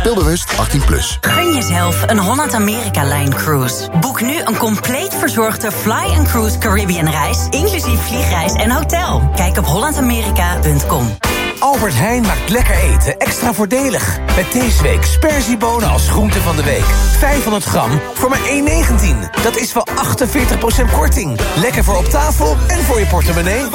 Speelbewust 18+. Gun jezelf een Holland-Amerika-Line-cruise. Boek nu een compleet verzorgde Fly & Cruise Caribbean-reis... inclusief vliegreis en hotel. Kijk op hollandamerika.com. Albert Heijn maakt lekker eten extra voordelig. Met deze week sperziebonen als groente van de week. 500 gram voor maar €1,19. Dat is wel 48% korting. Lekker voor op tafel en voor je portemonnee.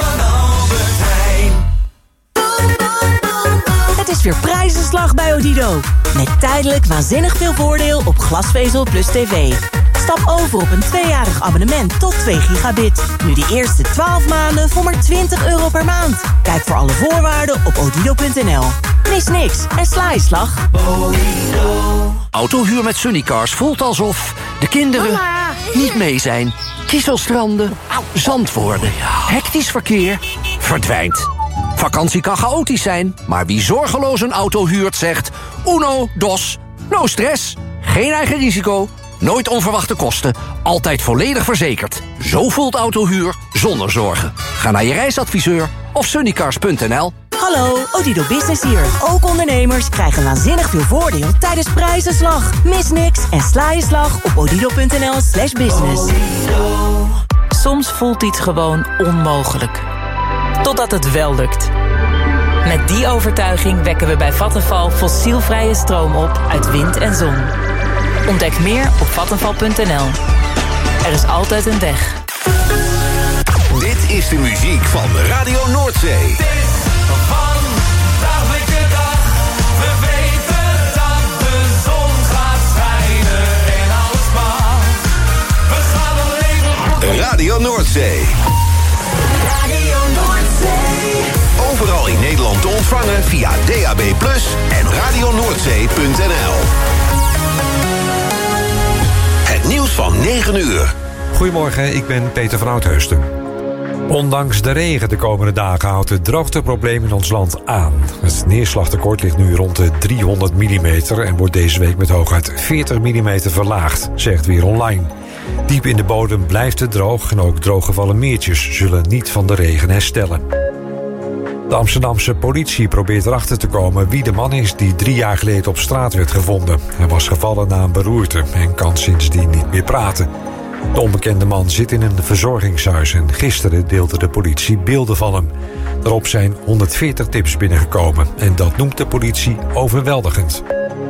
Het is weer prijzenslag bij Odido. Met tijdelijk waanzinnig veel voordeel op glasvezel plus tv. Stap over op een 2-jarig abonnement tot 2 gigabit. Nu de eerste 12 maanden voor maar €20 per maand. Kijk voor alle voorwaarden op odido.nl. Mis niks en sla je slag. Autohuur met Sunnycars voelt alsof de kinderen niet mee zijn. Kieselstranden, zand worden, hectisch verkeer, verdwijnt. Vakantie kan chaotisch zijn, maar wie zorgeloos een auto huurt zegt... Uno, dos, no stress, geen eigen risico, nooit onverwachte kosten, altijd volledig verzekerd. Zo voelt autohuur zonder zorgen. Ga naar je reisadviseur of sunnycars.nl. Hallo, Odido Business hier. Ook ondernemers krijgen waanzinnig veel voordeel tijdens prijzenslag. Mis niks en sla je slag op odido.nl/business. Soms voelt iets gewoon onmogelijk. Totdat het wel lukt. Met die overtuiging wekken we bij Vattenfall fossielvrije stroom op uit wind en zon. Ontdek meer op vattenfall.nl. Er is altijd een weg. Dit is de muziek van Radio Noordzee. Radio Noordzee. Radio Noordzee. Overal in Nederland te ontvangen via DAB+ en radionoordzee.nl. Het nieuws van 9 uur. Goedemorgen, ik ben Peter van Oudheusden. Ondanks de regen de komende dagen houdt het droogteprobleem in ons land aan. Het neerslagtekort ligt nu rond de 300 mm... en wordt deze week met hooguit 40 mm verlaagd, zegt Weer Online. Diep in de bodem blijft het droog en ook drooggevallen meertjes zullen niet van de regen herstellen. De Amsterdamse politie probeert erachter te komen wie de man is die 3 jaar geleden op straat werd gevonden. Hij was gevallen na een beroerte en kan sindsdien niet meer praten. De onbekende man zit in een verzorgingshuis en gisteren deelde de politie beelden van hem. Daarop zijn 140 tips binnengekomen en dat noemt de politie overweldigend.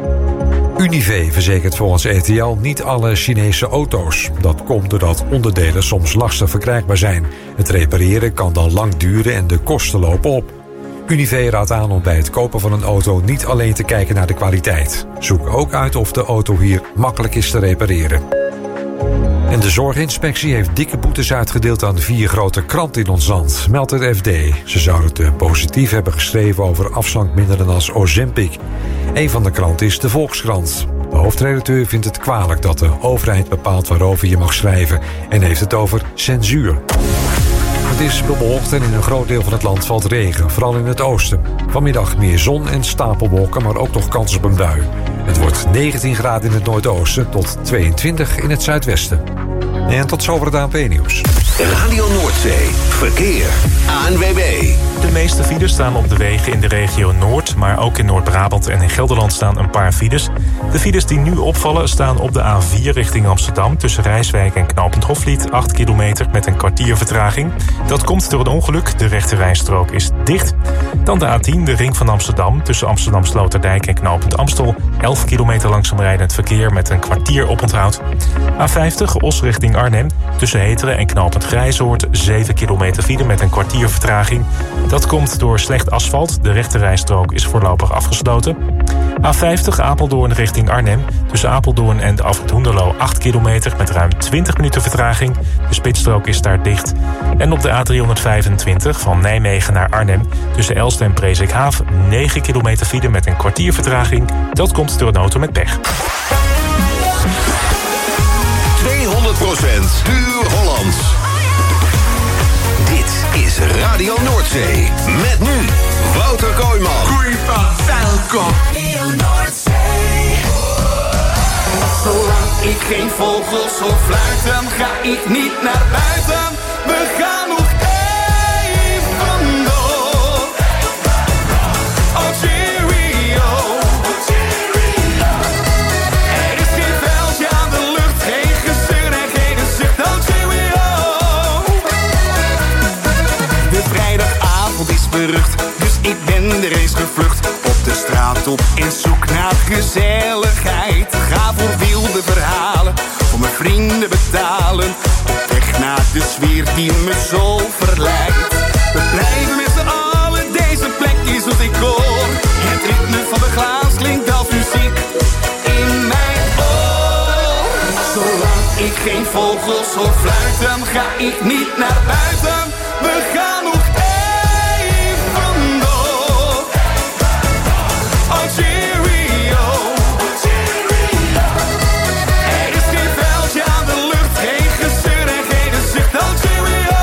Unive verzekert volgens RTL niet alle Chinese auto's. Dat komt doordat onderdelen soms lastig verkrijgbaar zijn. Het repareren kan dan lang duren en de kosten lopen op. Unive raadt aan om bij het kopen van een auto niet alleen te kijken naar de kwaliteit. Zoek ook uit of de auto hier makkelijk is te repareren. En de zorginspectie heeft dikke boetes uitgedeeld aan 4 grote kranten in ons land, meldt het FD. Ze zouden te positief hebben geschreven over afslankmiddelen als Ozempic. Een van de kranten is de Volkskrant. De hoofdredacteur vindt het kwalijk dat de overheid bepaalt waarover je mag schrijven en heeft het over censuur. Het is bewolkt en in een groot deel van het land valt regen, vooral in het oosten. Vanmiddag meer zon en stapelwolken, maar ook nog kans op een bui. Het wordt 19 graden in het noordoosten tot 22 in het zuidwesten. En tot zover het ANP-nieuws. Radio Noordzee. Verkeer. ANWB. De meeste files staan op de wegen in de regio Noord, maar ook in Noord-Brabant en in Gelderland staan een paar files. De files die nu opvallen staan op de A4 richting Amsterdam tussen Rijswijk en Knooppunt Hofvliet, 8 kilometer met een kwartier vertraging. Dat komt door een ongeluk, de rechterrijstrook is dicht. Dan de A10, de ring van Amsterdam tussen Amsterdam Sloterdijk en Knooppunt Amstel, 11 kilometer langzaam rijdend verkeer met een kwartier oponthoud. A50, Os richting Arnhem, tussen Heteren en Knooppunt Grijzoord, 7 kilometer file met een kwartier vertraging. Dat komt door slecht asfalt, de rechterrijstrook is voorlopig afgesloten. A50 Apeldoorn richting Arnhem, tussen Apeldoorn en de afrit Hoenderloo 8 kilometer met ruim 20 minuten vertraging. De spitsstrook is daar dicht. En op de A325 van Nijmegen naar Arnhem, tussen Elst en Presikhaaf 9 kilometer file met een kwartier vertraging. Dat komt door een auto met pech. 200% puur Hollands. Dit is Radio Noordzee. Met nu Wouter Koyman. Goeiedag, welkom. Radio Noordzee. Zolang ik geen vogels hoor fluiten, ga ik niet naar buiten. We gaan nog even door. Oh cheerio, oh cheerio. naar gezelligheid. Ga voor wilde verhalen, voor mijn vrienden betalen. Op weg naar de sfeer die me zo verleidt. We blijven met z'n allen, deze plek is ons decor. Het ritme van de glaas klinkt als muziek in mijn oor. Zolang ik geen vogels hoor fluiten, ga ik niet naar buiten. We gaan nog even door. Oh cheerio. Er is geen veldje aan de lucht, geen gezeur en geen gezicht. Oh cheerio.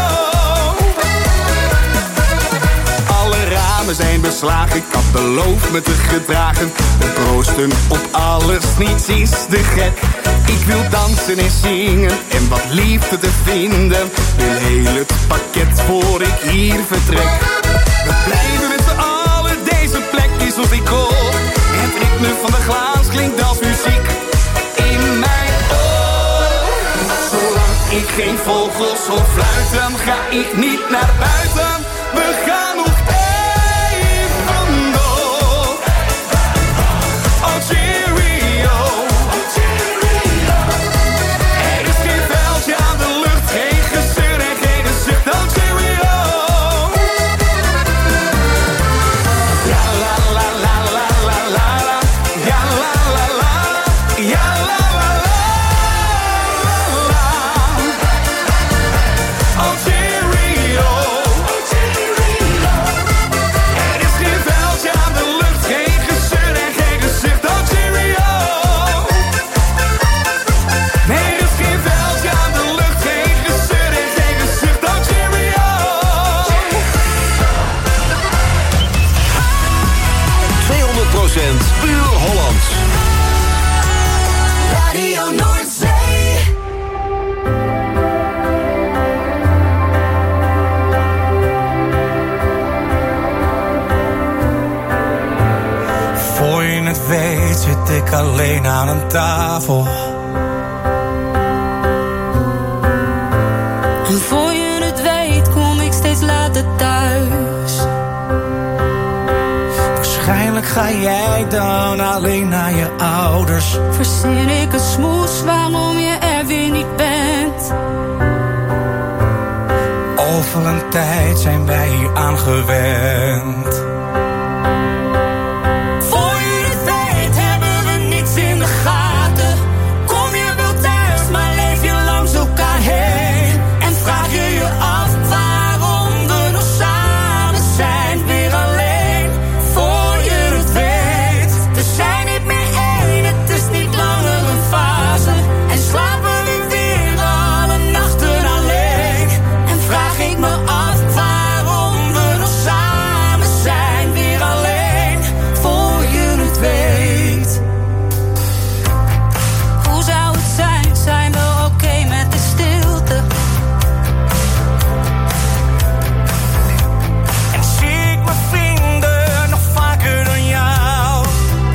Alle ramen zijn beslagen, ik had beloofd me te gedragen. We proosten op alles, niets is te gek. Ik wil dansen en zingen en wat liefde te vinden. Wil heel het pakket voor ik hier vertrek. We blijven met z'n allen, deze plek is ons decor. Het ritme van de glaas klinkt als muziek in mijn oor. Zolang ik geen vogels hoor fluiten, ga ik niet naar buiten. We gaan nog even door. Oh cheerio. Er is geen veldje aan de lucht, geen gezeur en geen gezicht. Oh cheerio. Ja la la la la la la la. Ja la la la. Ja la la la la. Oh cheerio. Er is geen veldje aan de lucht, geen gezeur en geen gezicht. Oh cheerio. Nee, er is geen veldje aan de lucht, geen gezeur en geen gezicht. Oh cheerio. 200% puur Hollands. Radio Noordzee. Voor je het weet zit ik alleen aan een tafel. En voor je het weet kom ik steeds later thuis. Waarschijnlijk ga jij dan alleen naar je ouders. Verzin ik een smoes waarom je er weer niet bent. Over een tijd zijn wij hier aan gewend. Voor je het weet hebben we niets in de gaten. Kom je wel thuis, maar leef je langs elkaar heen. En vraag je je af waarom we nog samen zijn, weer alleen. Voor je het weet, we zijn niet meer één, het is niet langer een fase. En slapen we weer alle nachten alleen. En vraag ik me af waarom we nog samen zijn, weer alleen. Voor je het weet. Hoe zou het zijn, zijn we oké met de stilte? En zie ik mijn vrienden nog vaker dan jou.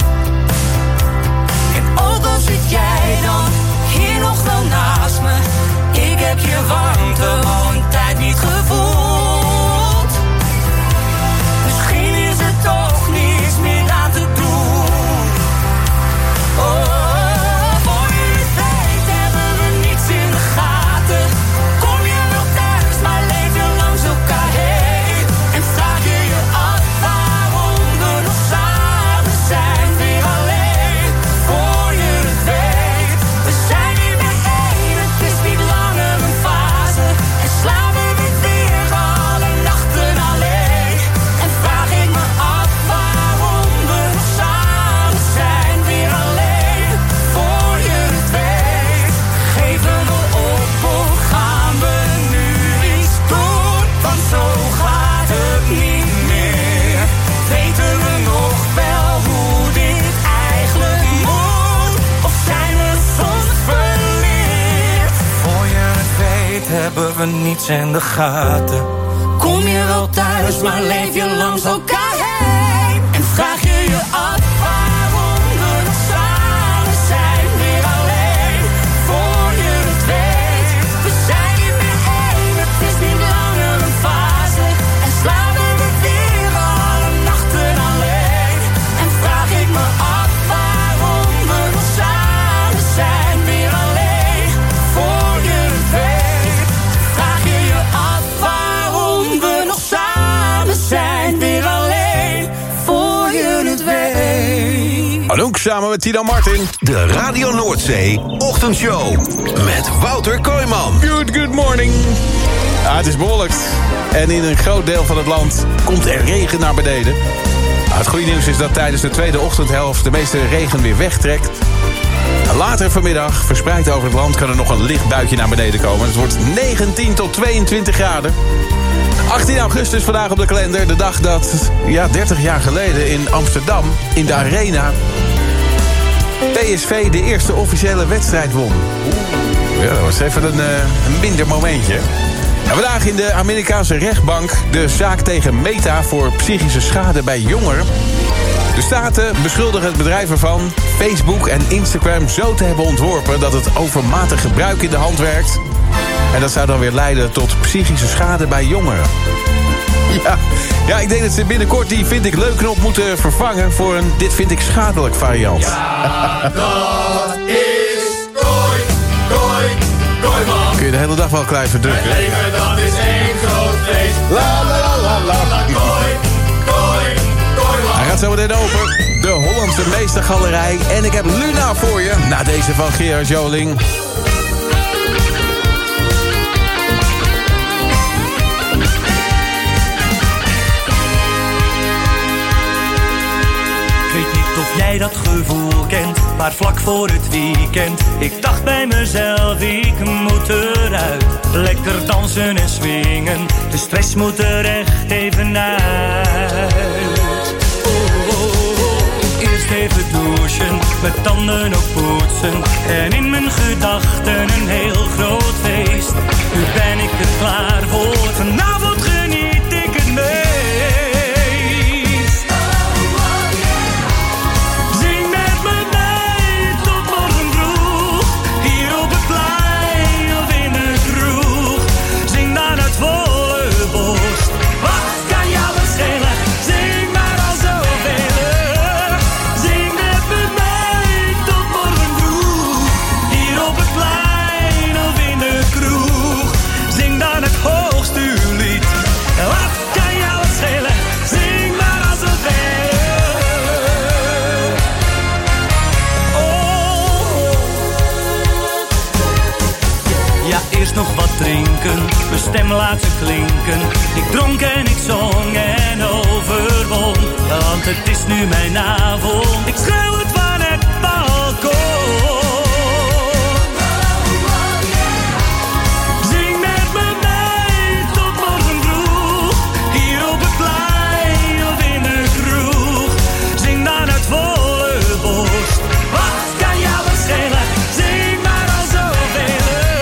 En ook al zit jij dan hier nog wel naast me, ik heb je warmte al een tijd niet gevoeld. Misschien is er toch niets meer aan te doen. Oh, voor je het weet hebben we niets in de gaten. Kom je wel thuis, maar leef je langs elkaar heen. En vraag je je af waarom we nog samen zijn, weer alleen. Voor je het weet, we zijn niet meer één, het is niet langer een fase. En slapen we weer alle nachten alleen. En vraag ik me af waarom we nog samen zijn, weer alleen. Voor je het weet, geven we op of gaan we nu iets doen? Want zo gaat het niet meer. Weten we nog wel hoe dit eigenlijk moet? Of zijn we soms verleerd? Voor je het weet hebben we niets in de gaten. Kom je wel thuis, maar leef je langs elkaar heen. En vraag je je af waarom we nog samen zijn, weer alleen. Voor je het weet, we zijn niet meer één, het is niet langer een fase. En slapen we weer alle nachten alleen. En vraag ik me af samen met Tino Martin. De Radio Noordzee Ochtendshow met Wouter Koyman. Good morning. Ja, het is bewolkt. En in een groot deel van het land komt er regen naar beneden. Het goede nieuws is dat tijdens de tweede ochtendhelft de meeste regen weer wegtrekt. Later vanmiddag, verspreid over het land, kan er nog een licht buitje naar beneden komen. Het wordt 19 tot 22 graden. 18 augustus vandaag op de kalender. De dag dat, 30 jaar geleden in Amsterdam, in de Arena, PSV de eerste officiële wedstrijd won. Ja, dat was even een minder momentje. En vandaag in de Amerikaanse rechtbank de zaak tegen Meta voor psychische schade bij jongeren. De Staten beschuldigen het bedrijf ervan Facebook en Instagram zo te hebben ontworpen dat het overmatig gebruik in de hand werkt. En dat zou dan weer leiden tot psychische schade bij jongeren. Ja, ik denk dat ze binnenkort die vind ik leuk knop moeten vervangen voor een dit vind ik schadelijk variant. Ja, dat is Kooijman. Kun je de hele dag wel blijven drukken. Het leven dat is één groot feest. La la la la la. Kooijman. Hij gaat zo meteen open. De Hollandse Meestergalerij. En ik heb Luna voor je. Na deze van Gerard Joling. Of jij dat gevoel kent, maar vlak voor het weekend. Ik dacht bij mezelf, ik moet eruit. Lekker dansen en swingen, de stress moet er echt even uit. Eerst even douchen, met tanden ook poetsen. En in mijn gedachten een heel groot feest. Nu ben ik er klaar voor, vanavond geniet ik het meest. Nog wat drinken, mijn stem laten klinken. Ik dronk en ik zong en overwon. Want het is nu mijn avond. Ik schreeuw het van het balkon. Zing met me mee tot morgen vroeg. Hier op het plein of in de kroeg. Zing dan uit volle borst. Wat kan jou wat schelen? Zing maar al zoveel.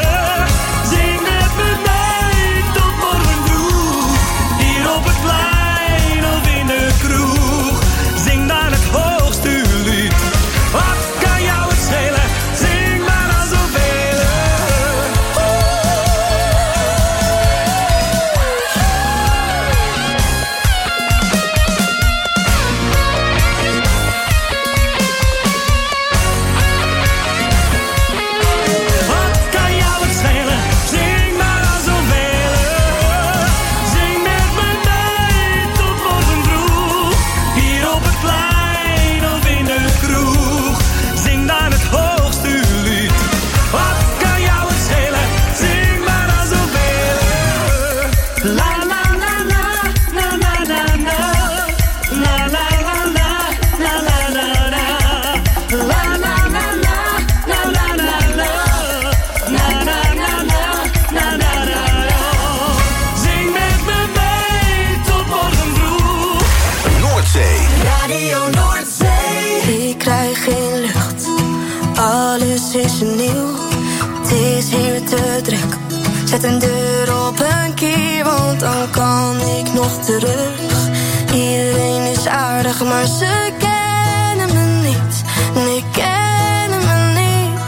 Zet een deur op een keer, want dan kan ik nog terug. Iedereen is aardig, maar ze kennen me niet. Nee, kennen me niet.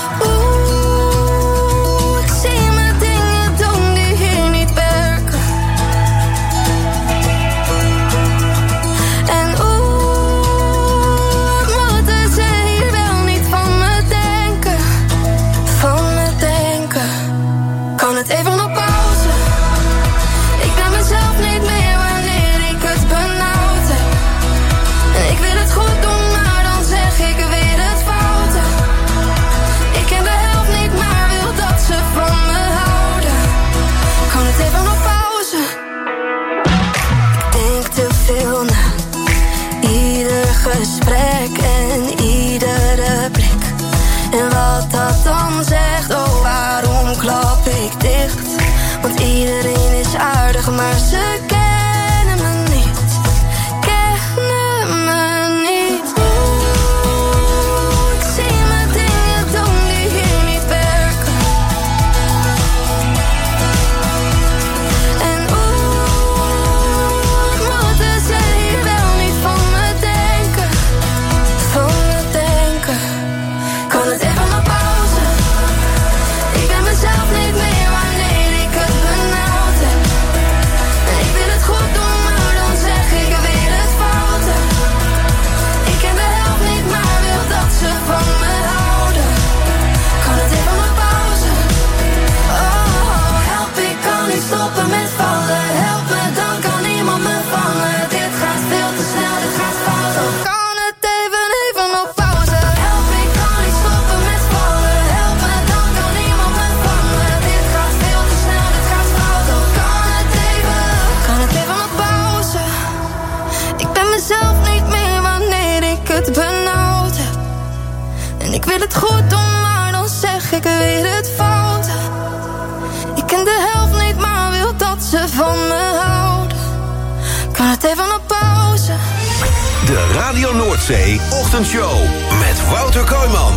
Oeh, ik zie me dingen doen die hier niet werken. En moeten ze hier wel niet van me denken. Van me denken. Kan het even op pauze? Ik ben mezelf niet meer wanneer ik het benauwd heb. En ik wat dat dan zegt. Oh, waarom klap ik dicht? Want iedereen is aardig, maar ze kennen me niet. Kennen me niet. Oeh, ik zie mijn dingen doen die hier niet werken. En moeten ze hier wel niet van me denken? Van me denken. Kan het even maar pauze? Ik ben mezelf niet meer wanneer ik het benauwd heb. En ik wil het goed doen, maar dan zeg ik weer het foute. Ik ken de helft niet, maar wil dat ze van me houden. Kan het even maar pauze? Oh, help, ik kan niet stoppen met vallen. Help me, dan kan niemand me vangen. Dit gaat veel te snel, dit gaat fout. Oh, kan het even op pauze? Help, ik kan niet stoppen met vallen. Help me, dan kan niemand me vangen. Dit gaat veel te snel, dit gaat fout. Oh, kan het even op pauze? Ik ben mezelf niet meer wanneer ik het benauwd heb. En ik wil het goed doen, maar dan zeg ik weer het fout. Ik ken de helft niet, maar wil dat ze van me houden. Kan het even op pauze? De Radio Noordzee Ochtendshow met Wouter Koyman.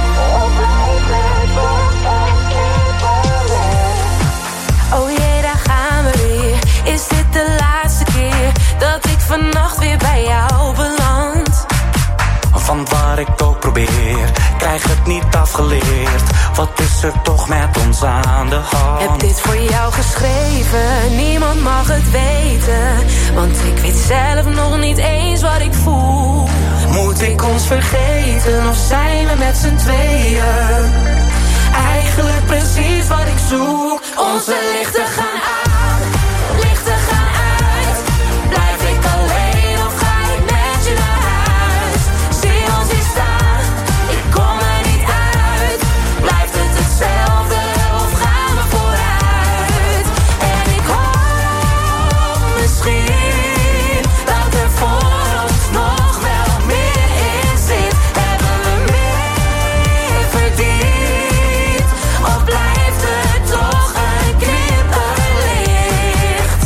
Oh jee, daar gaan we weer. Is dit de laatste keer dat ik vannacht weer bij jou beland? Want waar ik ook probeer, krijg het niet afgeleerd. Wat is er toch met ons aan de hand? Heb dit voor jou geschreven, niemand mag het weten. Want ik weet zelf nog niet eens wat ik voel. Moet ik ons vergeten of zijn we met z'n tweeën? Eigenlijk precies wat ik zoek. Onze lichten gaan aan, lichten gaan uit. Blijf ik alleen of ga ik met je naar huis? Zie ons hier staan, ik kom er niet uit. Blijft het hetzelfde of gaan we vooruit? En ik hoop misschien dat er voor ons nog wel meer in zit. Hebben we meer verdiend? Of blijft het toch een knipperlicht?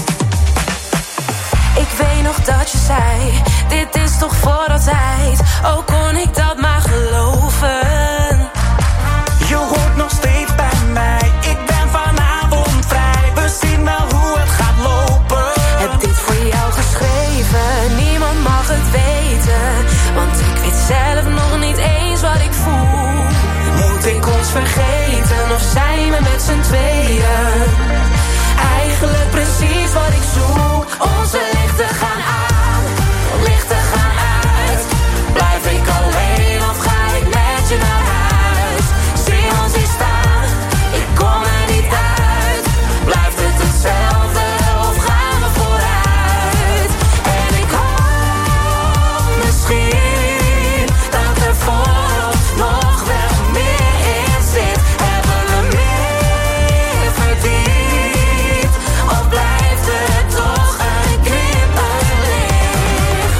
Ik weet nog dat je zei, dit is toch voor altijd. Ook kon ik dat maar geloven. Je hoort nog steeds bij mij, ik ben vanavond vrij. We zien wel hoe het gaat lopen. Heb dit voor jou geschreven, niemand mag het weten. Want ik weet zelf nog niet eens wat ik voel. Moet ik ons vergeten of zijn we met z'n tweeën? Eigenlijk precies wat ik zoek. Onze lichten gaan aan, lichten gaan uit. Blijf ik alleen of ga ik met je naar huis? Zie ons hier staan, ik kom er niet uit. Blijft het hetzelfde of gaan we vooruit? En ik hoop misschien dat er voor ons nog wel meer in zit. Hebben we meer verdiend? Of blijft het toch een knipperlicht?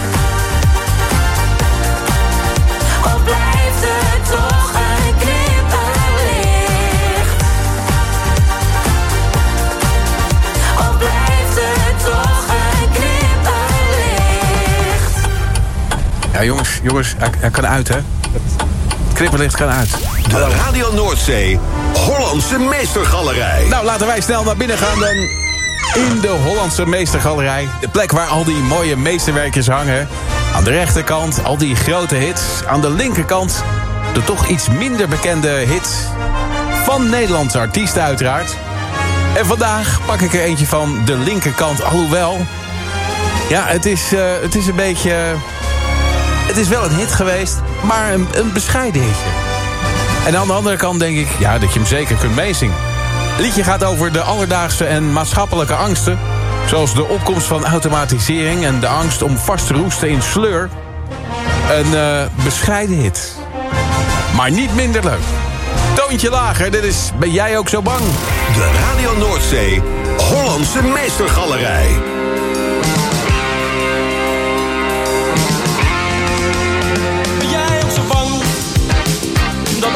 Of blijft het toch een knipperlicht? Of blijft het toch een knipperlicht? Ja, jongens, hij kan uit, hè? Het knipperlicht kan uit. De Radio Noordzee Hollandse Meestergalerij. Nou, laten wij snel naar binnen gaan dan in de Hollandse Meestergalerij. De plek waar al die mooie meesterwerkjes hangen. Aan de rechterkant al die grote hits. Aan de linkerkant de toch iets minder bekende hits. Van Nederlandse artiesten uiteraard. En vandaag pak ik er eentje van de linkerkant. Alhoewel, ja, het is een beetje... Het is wel een hit geweest, maar een bescheiden hitje. En aan de andere kant denk ik, ja, dat je hem zeker kunt meezingen. Het liedje gaat over de alledaagse en maatschappelijke angsten. Zoals de opkomst van automatisering en de angst om vast te roesten in sleur. Een bescheiden hit. Maar niet minder leuk. Toontje lager, dit is Ben jij ook zo bang? De Radio Noordzee Hollandse Meestergalerij. Ben jij ook zo bang dat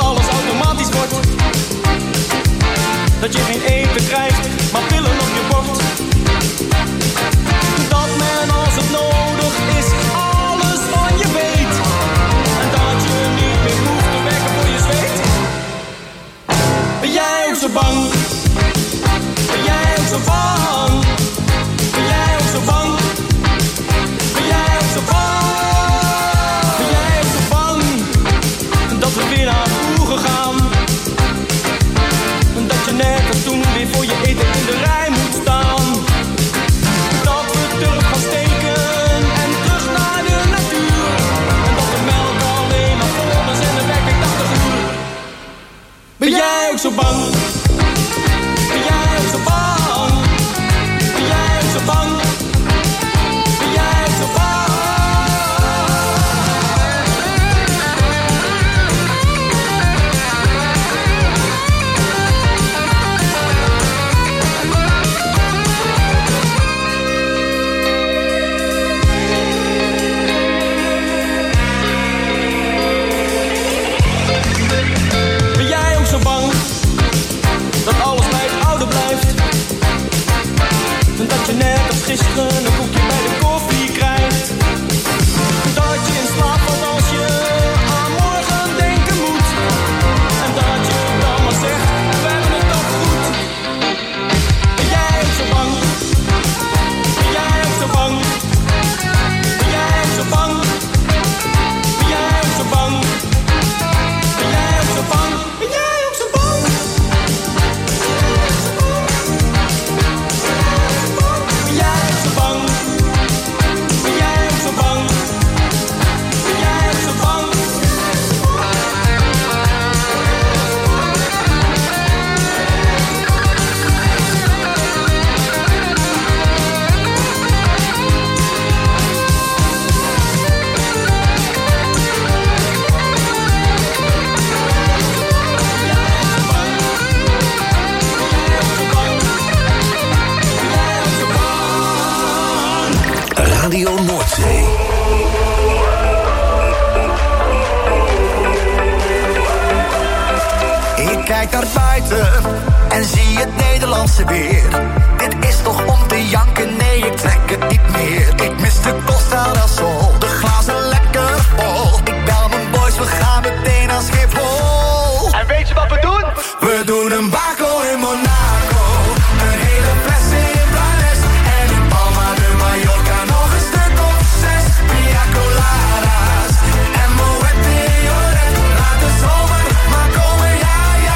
kijk naar buiten en zie het Nederlandse weer. Dit is toch om te janken, nee ik trek het niet meer. Ik mis de Costa del Sol, de glazen lekker vol. Ik bel mijn boys, we gaan meteen naar Schiphol. En weet je wat we doen? We doen een bako in Monaco, een hele fles in Blanes. En in Palma de Mallorca nog een stuk of 6 pina coladas. En Moet Lloret, laat de zomer maar komen, ja, ja.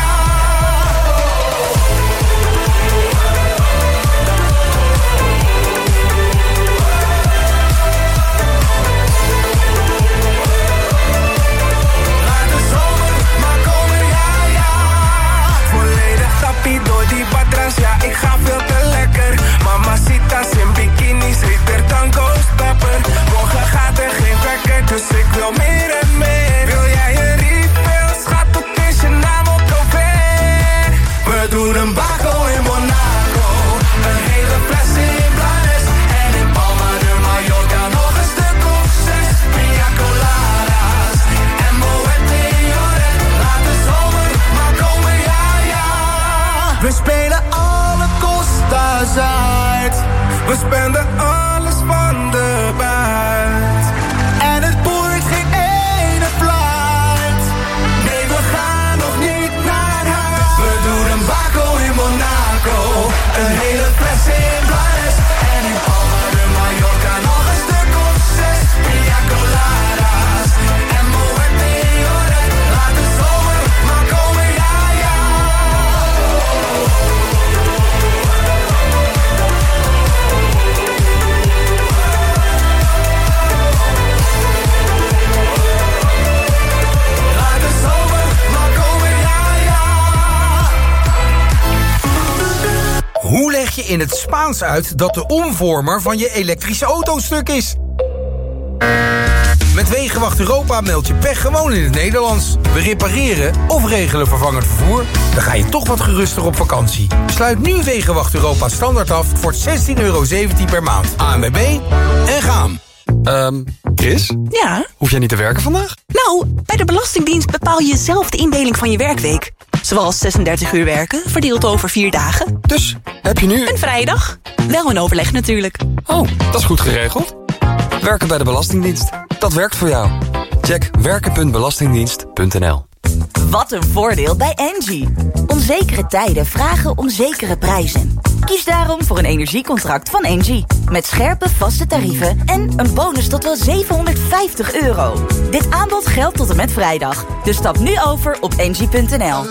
Laat de zomer maar komen, ja, ja. Volledig sappie door die patras, ja, ik ga veel te lekker. Mamacitas in bikinis, heter dan Ghost Pepper. Morgen gaat er geen wekker, dus ik wil meer en meer. Wil jij een refill, schat, op is je naam op probeer. We doen een bako in Monaco, een hele fles in Blanes. En in Palma de Mallorca nog een stuk of 6 pina coladas. En Moet Lloret, laat de zomer maar komen, ja, ja. We spelen alle Costa's uit, we spenden alles van de buit. En het boeit geen ene fluit, nee we gaan nog niet naar huis. We doen een bako in Monaco, een hele fles in Blanes. En in Palma de Mallorca nog een stuk of 6 pina coladas. En Moet Lloret, laat de zomer maar komen, ja, ja. Laat de zomer maar komen, ja, ja. Hoe leg je in het Spaans uit dat de omvormer van je elektrische auto stuk is? Met Wegenwacht Europa meld je pech gewoon in het Nederlands. We repareren of regelen vervangend vervoer. Dan ga je toch wat geruster op vakantie. Sluit nu Wegenwacht Europa standaard af voor €16,17 per maand. ANWB en gaan. Chris? Ja? Hoef jij niet te werken vandaag? Nou, bij de Belastingdienst bepaal je zelf de indeling van je werkweek. Zoals 36 uur werken, verdeeld over 4 dagen. Dus, heb je nu... Een vrije dag. Wel een overleg natuurlijk. Oh, dat is goed geregeld. Werken bij de Belastingdienst. Dat werkt voor jou. Check werken.belastingdienst.nl. Wat een voordeel bij Engie. Onzekere tijden vragen om zekere prijzen. Kies daarom voor een energiecontract van Engie. Met scherpe vaste tarieven en een bonus tot wel €750. Dit aanbod geldt tot en met vrijdag. Dus stap nu over op engie.nl.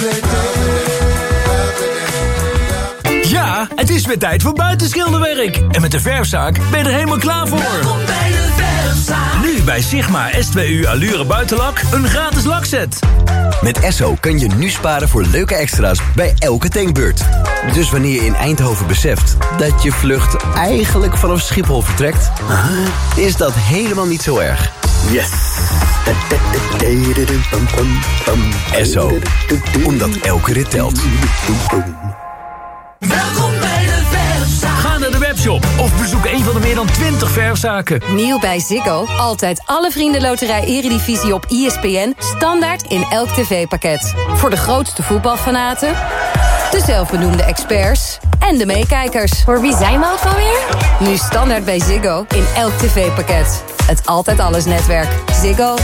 Ja, het is weer tijd voor buitenschilderwerk. En met de verfzaak ben je er helemaal klaar voor. Welkom bij de verfzaak. Nu bij Sigma S2U Allure Buitenlak een gratis lakset. Met Esso kun je nu sparen voor leuke extra's bij elke tankbeurt. Dus wanneer je in Eindhoven beseft dat je vlucht eigenlijk vanaf Schiphol vertrekt, is dat helemaal niet zo erg. Yes! Esso, omdat elke rit telt. Welkom bij de verfzaak. Ga naar de webshop of bezoek een van de meer dan 20 verfzaken. Nieuw bij Ziggo. Altijd alle Vriendenloterij Eredivisie op ESPN. Standaard in elk tv-pakket. Voor de grootste voetbalfanaten, de zelfbenoemde experts en de meekijkers. Voor wie zijn we ook alweer? Nu standaard bij Ziggo in elk tv-pakket. Het Altijd Alles netwerk. Ziggo.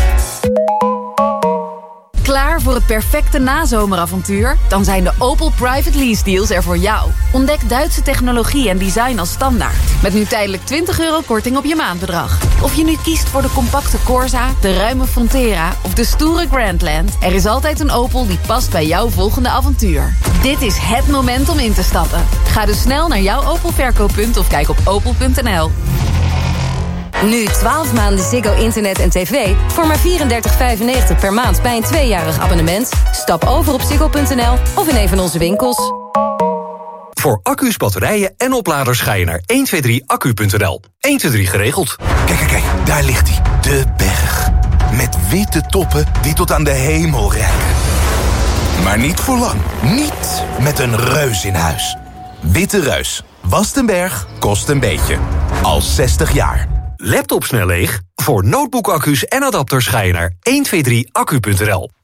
Klaar voor het perfecte nazomeravontuur? Dan zijn de Opel Private Lease deals er voor jou. Ontdek Duitse technologie en design als standaard. Met nu tijdelijk €20 korting op je maandbedrag. Of je nu kiest voor de compacte Corsa, de ruime Frontera of de stoere Grandland. Er is altijd een Opel die past bij jouw volgende avontuur. Dit is het moment om in te stappen. Ga dus snel naar jouw Opel verkooppunt of kijk op opel.nl. Nu 12 maanden Ziggo internet en tv voor maar €34,95 per maand bij een 2-jarig abonnement. Stap over op ziggo.nl of in een van onze winkels. Voor accu's, batterijen en opladers ga je naar 123accu.nl. 123 geregeld. Kijk, daar ligt hij. De berg. Met witte toppen die tot aan de hemel reiken. Maar niet voor lang. Niet met een reus in huis. Witte Reus. Wast een berg, kost een beetje. Al 60 jaar. Laptop snel leeg? Voor notebookaccu's en adapters ga je naar 123accu.nl.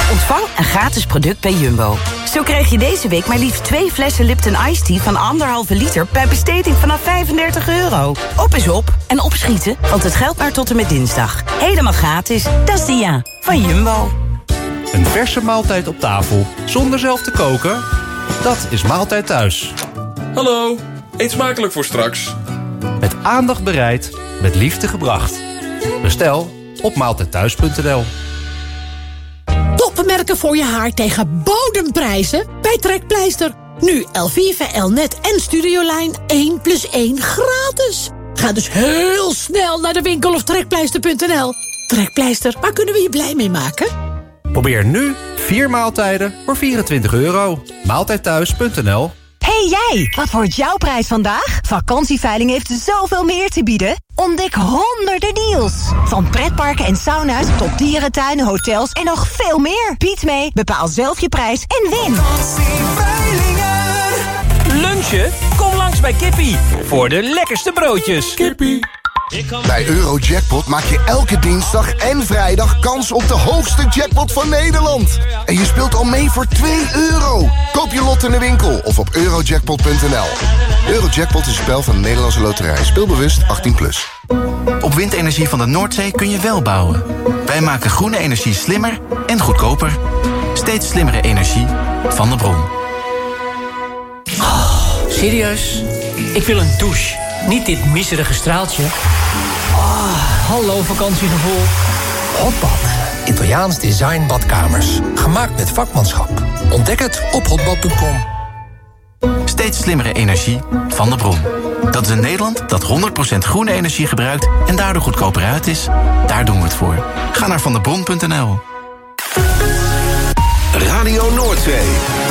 Ontvang een gratis product bij Jumbo. Zo krijg je deze week maar liefst 2 flessen Lipton Ice Tea van 1,5 liter... bij besteding vanaf €35. Op is op en opschieten, want het geldt maar tot en met dinsdag. Helemaal gratis. Dat is Dia van Jumbo. Een verse maaltijd op tafel, zonder zelf te koken? Dat is Maaltijd Thuis. Hallo, eet smakelijk voor straks. Met aandacht bereid, met liefde gebracht. Bestel op maaltijdthuis.nl. Toppenmerken voor je haar tegen bodemprijzen bij Trekpleister. Nu Elvive, Elnet en Studiolijn 1+1 gratis. Ga dus heel snel naar de winkel of trekpleister.nl. Trekpleister, waar kunnen we je blij mee maken? Probeer nu 4 maaltijden voor €24. Maaltijdthuis.nl. Hey jij, wat wordt jouw prijs vandaag? Vakantieveiling heeft zoveel meer te bieden. Ontdek honderden deals. Van pretparken en sauna's tot dierentuinen, hotels en nog veel meer. Bied mee, bepaal zelf je prijs en win. Lunchen? Kom langs bij Kippie. Voor de lekkerste broodjes. Kippie. Bij Eurojackpot maak je elke dinsdag en vrijdag kans op de hoogste jackpot van Nederland. En je speelt al mee voor €2. Koop je lot in de winkel of op eurojackpot.nl. Eurojackpot is een spel van de Nederlandse Loterij. Speelbewust 18+. Op windenergie van de Noordzee kun je wel bouwen. Wij maken groene energie slimmer en goedkoper. Steeds slimmere energie van de bron. Oh, serieus? Ik wil een douche. Niet dit miserige straaltje. Oh, hallo vakantiegevoel. Hotbad. Italiaans design badkamers. Gemaakt met vakmanschap. Ontdek het op hotbad.com. Steeds slimmere energie van de bron. Dat is een Nederland dat 100% groene energie gebruikt en daardoor goedkoper uit is. Daar doen we het voor. Ga naar vandebron.nl. Radio Noordzee.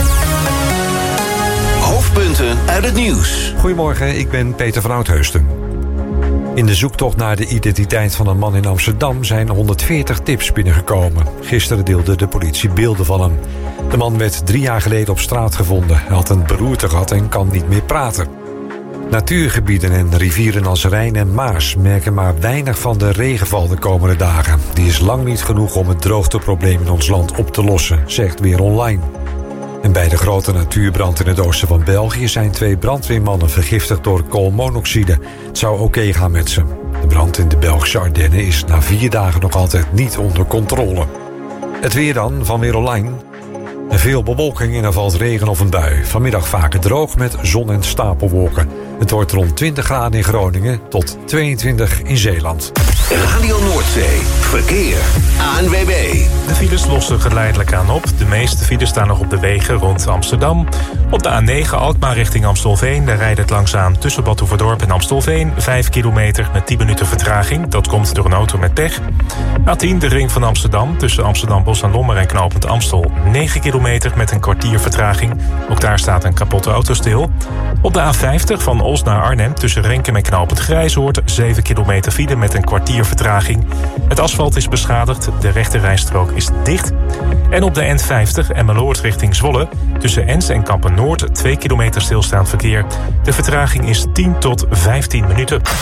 Hoofdpunten uit het nieuws. Goedemorgen, ik ben Peter van Oudheusden. In de zoektocht naar de identiteit van een man in Amsterdam zijn 140 tips binnengekomen. Gisteren deelde de politie beelden van hem. De man werd 3 jaar geleden op straat gevonden. Hij had een beroerte gehad en kan niet meer praten. Natuurgebieden en rivieren als Rijn en Maas merken maar weinig van de regenval de komende dagen. Die is lang niet genoeg om het droogteprobleem in ons land op te lossen, zegt Weer Online. En bij de grote natuurbrand in het oosten van België zijn 2 brandweermannen vergiftigd door koolmonoxide. Het zou oké gaan met ze. De brand in de Belgische Ardennen is na 4 dagen nog altijd niet onder controle. Het weer dan van Weer Online. Veel bewolking en er valt regen of een bui. Vanmiddag vaker droog met zon en stapelwolken. Het wordt rond 20 graden in Groningen tot 22 in Zeeland. Radio Noordzee. Verkeer. ANWB. De files lossen geleidelijk aan op. De meeste files staan nog op de wegen rond Amsterdam. Op de A9 Alkmaar richting Amstelveen. Daar rijdt het langzaam tussen Bad Hoeverdorp en Amstelveen. 5 kilometer met 10 minuten vertraging. Dat komt door een auto met pech. A10 de ring van Amsterdam. Tussen Amsterdam Bos en Lommer en knooppunt Amstel. 9 kilometer met een kwartier vertraging. Ook daar staat een kapotte auto stil. Op de A50 van Os naar Arnhem tussen Renkum en knooppunt Grijzoord. 7 kilometer file met een kwartier vertraging. Het asfalt is beschadigd. De rechterrijstrook is dicht. En op de N50 Emmeloord richting Zwolle. Tussen Ens en Kampen-Noord 2 kilometer stilstaand verkeer. De vertraging is 10 tot 15 minuten. 200%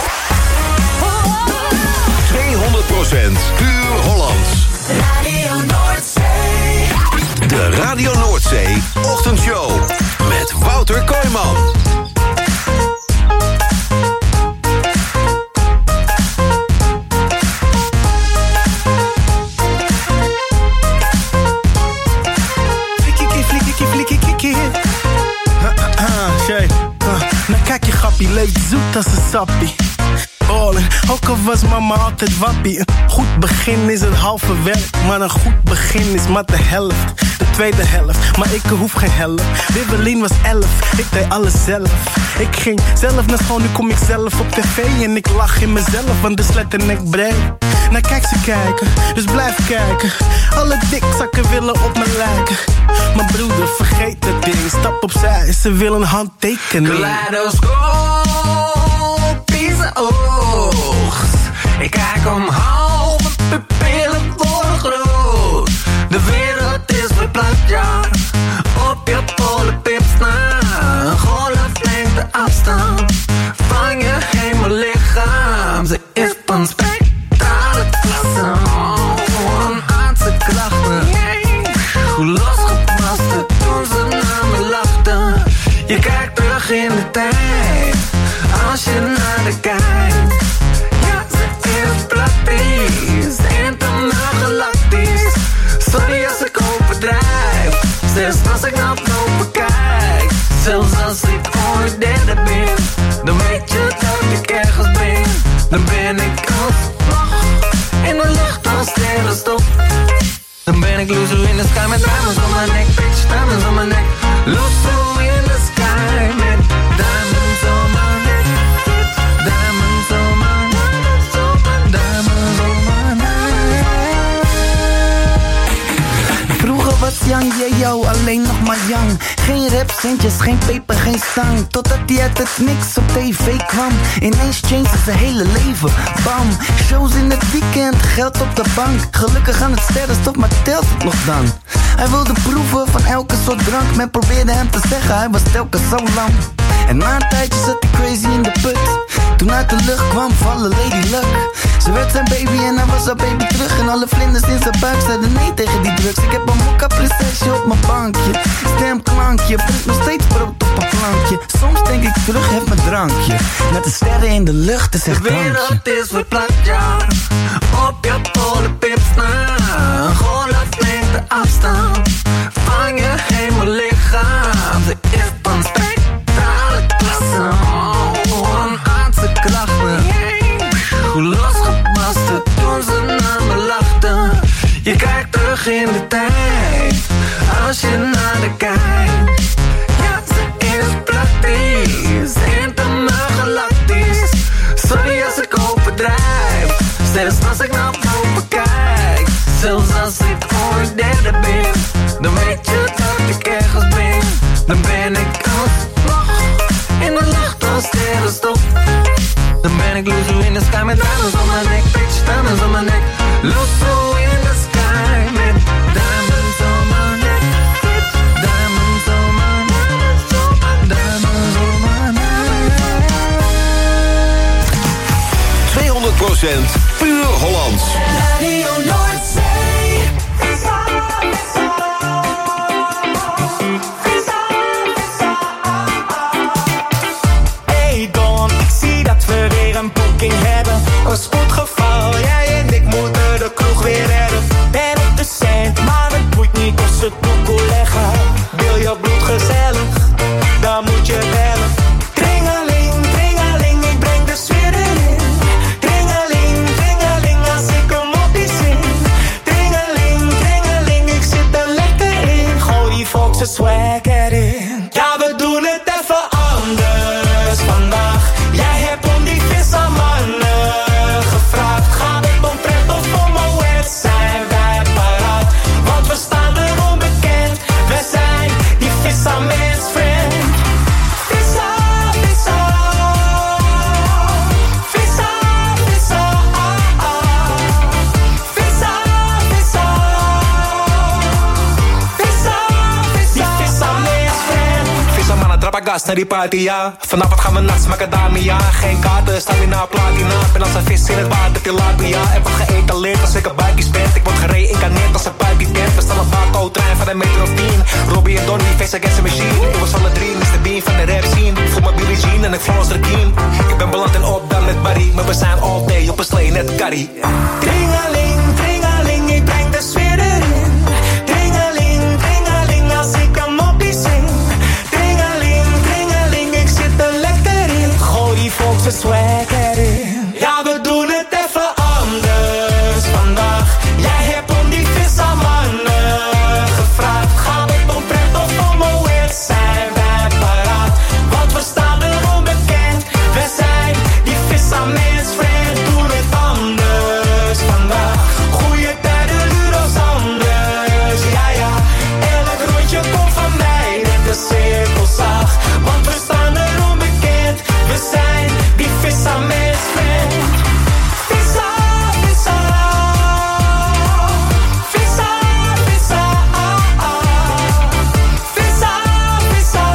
puur Hollands. Radio Noordzee. De Radio Noordzee Ochtendshow. Met Wouter Koyman. Nou kijk je grappie, leeft zoet als een sappie. Ballen, ook al was mama altijd wappie. Een goed begin is het halve werk, maar een goed begin is maar de helft. De tweede helft, maar ik hoef geen helft. Wibbelin was 11, ik deed alles zelf. Ik ging zelf naar school, nu kom ik zelf op tv. En ik lach in mezelf, want de slet en ik breed. Nou kijk ze kijken, dus blijf kijken. Alle dikzakken willen op me lijken. Mijn broeder, vergeet dat ding, stap opzij, ze willen een handtekening. Kaleidoscopische oog. Ik kijk omhoog, mijn pupillen worden groot. De wereld is verplaatst, ja. Op je polenpips na. Een golflengte afstand van je hemellichaam. Ze is van spectrale klasse. Een aardse krachten. Zelfs als ik naar boven kijk, zelfs als ik ooit derde ben, dan weet je dat ik ergens ben. Dan ben ik als vlag in de lucht als sterrenstof. Dan ben ik loser in the sky met diamonds on my neck, bitch, diamonds on my neck. Loser in the sky met diamonds on my neck, diamonds on my neck, diamonds on my neck. Vroeger was Young, yeah yo, alleen nog maar young. Geen rapcentjes, geen peper, geen stang. Totdat hij uit het niks op tv kwam. Ineens changed zijn hele leven, bam. Shows in het weekend, geld op de bank. Gelukkig aan het sterrenstof, maar telt het nog dan? Hij wilde proeven van elke soort drank. Men probeerde hem te zeggen, hij was telkens zo lang. En na een tijdje zat hij crazy in de put. Toen uit de lucht kwam vallen Lady Luck. Ze werd zijn baby en hij was haar baby terug. En alle vlinders in zijn buik zeiden nee tegen die drugs. Ik heb een mokka prinsesje op mijn bankje. Stemklankje, brengt nog steeds brood op een plankje. Soms denk ik terug, heb mijn drankje. Met de sterren in de lucht, is echt de drankje. wereld is verplaatst, ja, op je polenpips na. Een golflengte afstand van je hemellichaam. Ze is van spectrale klasse. Oh, een aardse krachten. Hoe losgebarsten toen ze naar me lachten. Je kijkt terug in de tijd, als je naar de kijkt. Ja, ze is praktisch, helemaal galactisch. Sorry als ik overdrijf, zelfs als ik naar boven kijk. Zelfs als ik ooit derde ben, dan weet je dat ik ergens ben. Dan ben ik als vlag in de lucht als sterrenstof. Dan ben ik loser in the sky met diamonds on my neck, bitch, diamonds on my neck. Loser in the sky met diamonds on my neck, bitch, diamonds on my neck, diamonds on my neck. 200% puur Hollands. Radio Noordzee. Hey Don, ik zie dat we weer een boeking hebben. Een spoedgeval, jij en ik moeten de kroeg weer redden. Ben op de cent, maar het boeit niet als ze toekoe leggen. Wil je bloed gezellig, dan moet je bellen. Tringeling, tringeling, ik breng de sfeer erin. Tringeling, tringeling, als ik hem op die zin. Tringeling, tringeling, ik zit er lekker in. Gooi die volkse swag erin. Ja, we doen het even anders vandaag. Jij hebt om die vissermannen gevraagd. Gaat het om pret of om een wet? Zijn wij paraat? Want we staan er onbekend. We zijn die vissermans friend. Vissa, vissa. Vissa, vissa. Vissa, vissa. Vissa, vissa. Die vissermans friend. Vissermannen trappen gas naar die party, ja. Vanavond gaan we nachts macadamia. Geen kaarten, stamina, platina. Ben als een vis in het water, tilapia. En wat geëtaleerd als ik een buikjes ben. Ik word gereïncarneerd als een buikje tent. We staan een barco-trein van een metro of 10. Robbie en Donnie, face against the machine. Ik was alle drie, Mr. Bean van de rap scene. Ik voel me Billie Jean en ik Florence Regine. Ik ben beland en op dan met Barry. Maar we zijn all day op een slee, net Carrie. Tringeling, tringeling, ik breng de sfeer erin. Tringeling, tringeling, als ik hem op die zing. Tringeling, tringeling, ik zit er lekker in. Gooi die volkse swag erin. Ja, we doen het even anders vandaag. Jij hebt om die vissermannen gevraagd. Gaat het om pret of om een wet? Zijn wij paraat? Want we staan er onbekend. We zijn die vissermans friend. Doen het anders vandaag. Goeie tijden, euro's anders. Ja, ja, elk rondje komt van mij. Net de cirkelzaag. Want we staan er onbekend. We zijn die vissermans friend. Vissa, vissa. Vissa, vissa. Vissa, vissa.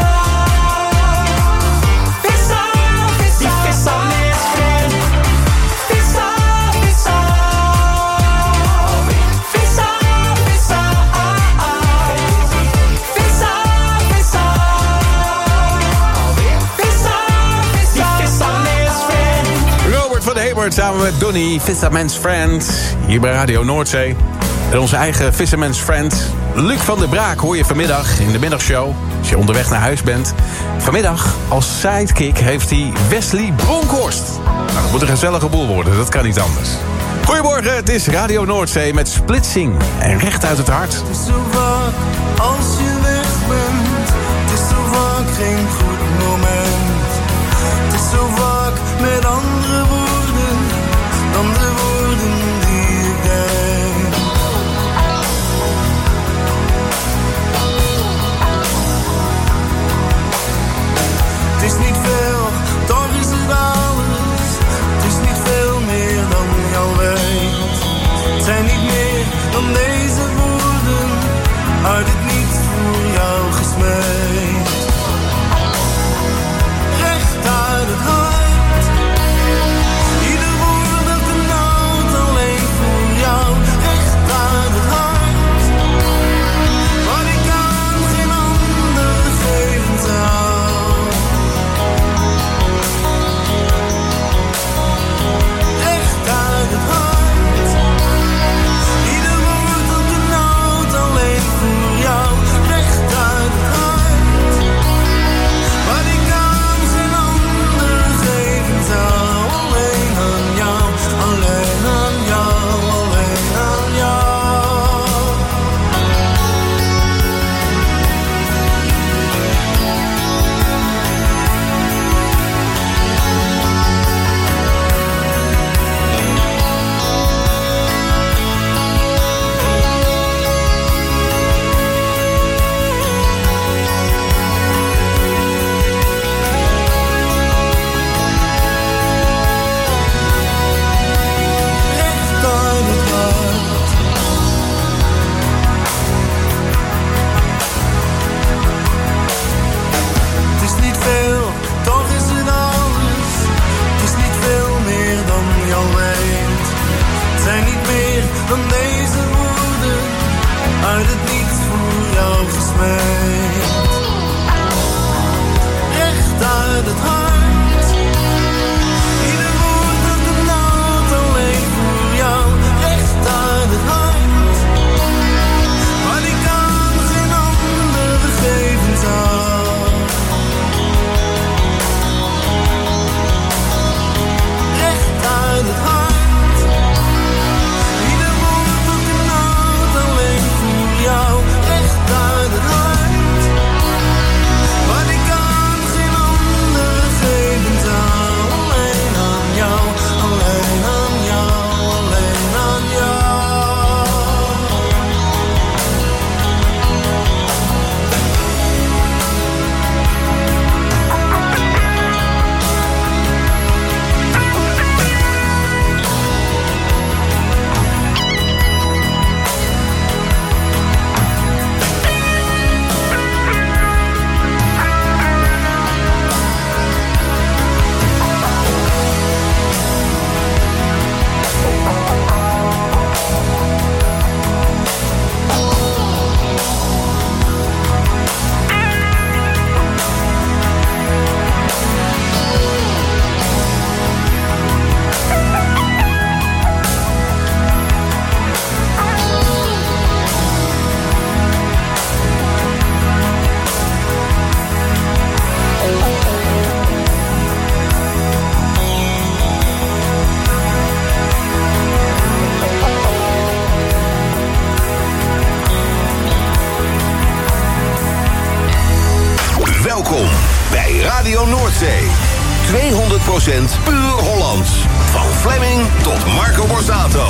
Vissa, vissa. Die vissermans friend. Vissa, vissa. Vissa, vissa. Vissa, vissa. Vissa, vissa. Die vissermans friend. Robert van Hemert samen met Donnie, Fisherman's Friend. Hier bij Radio Noordzee. En onze eigen Fisherman's Friend Luc van der Braak hoor je vanmiddag in de middagshow. Als je onderweg naar huis bent. Vanmiddag als sidekick heeft hij Wesley Bronkhorst. Nou, dat moet een gezellige boel worden, dat kan niet anders. Goedemorgen, het is Radio Noordzee met Splitsing en Recht uit het Hart. Het is zo vaak als je weg bent. Het is zo vaak geen goed moment. Het is zo vaak met andere woorden dan de woorden die ik denk. Het is niet veel, toch is het alles. Het is niet veel meer dan je al weet. Het zijn niet meer dan deze woorden uit het niets voor jou gesmeed. Recht uit het hart. Ieder woord dat de nood alleen voor jou. Recht uit het hart. Wat ik aan geen ander geven zou. Recht uit het hart. Ieder woord dat de nood alleen voor jou. Recht uit het hart. Wat ik aan geen ander geven zou. Alleen aan jou, alleen aan jou, alleen aan jou. Recht uit het hart. Het is niet veel, toch is het alles. Het is niet veel meer dan je al weet. Het zijn niet meer dan deze woorden uit het niets voor jou gesmeed. Recht uit het hart. Ieder woord dat de nood alleen voor jou. Recht uit het hart. Wat ik aan geen ander geven zou. Recht uit het hart. Ieder woord dat de nood alleen voor jou. Recht uit het hart. Wat ik aan geen ander geven zou. Alleen aan jou, alleen aan jou, alleen aan jou. Welkom bij Radio Noordzee. 200% puur Hollands. Van Fleming tot Marco Borsato.